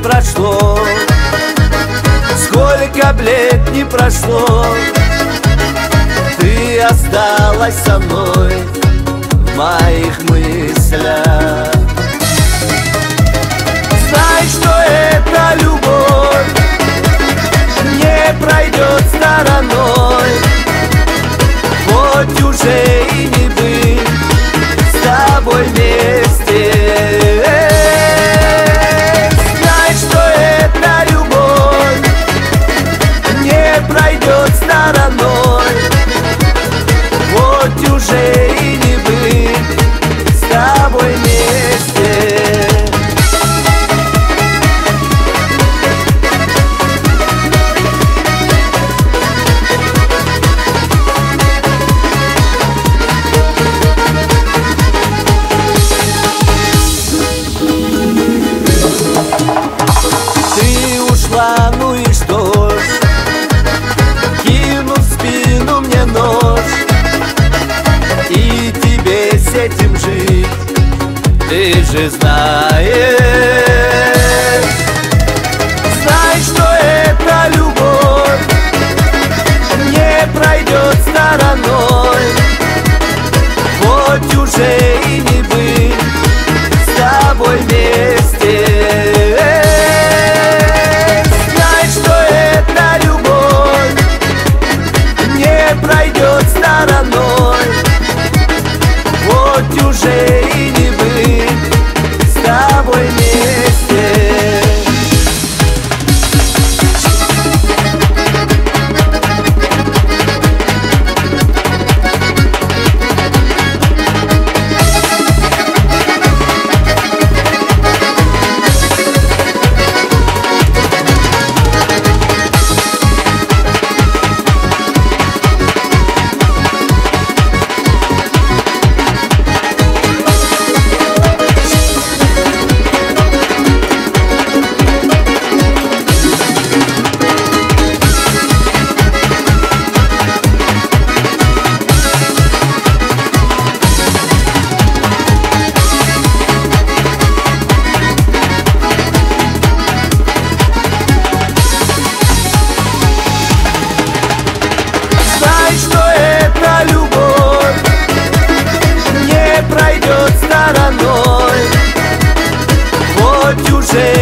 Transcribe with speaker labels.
Speaker 1: прошло, сколько б лет не прошло, ты осталась со мной в моих мыслях. Знай, что эта любовь не пройдет стороной, хоть уже и не быть с тобой вместе. Знай, что эта любовь не пройдет стороной, хоть уже и не быть с тобой вместе. Ну и что ж, кинув в спину мне нож, и тебе с этим жить, ты же знаешь. Знай, что эта любовь не пройдет стороной, хоть уже и не быть с тобой вместе. Пройдет стороной, хоть уже и не быть с тобой вместе. Пройдет стороной, хоть уже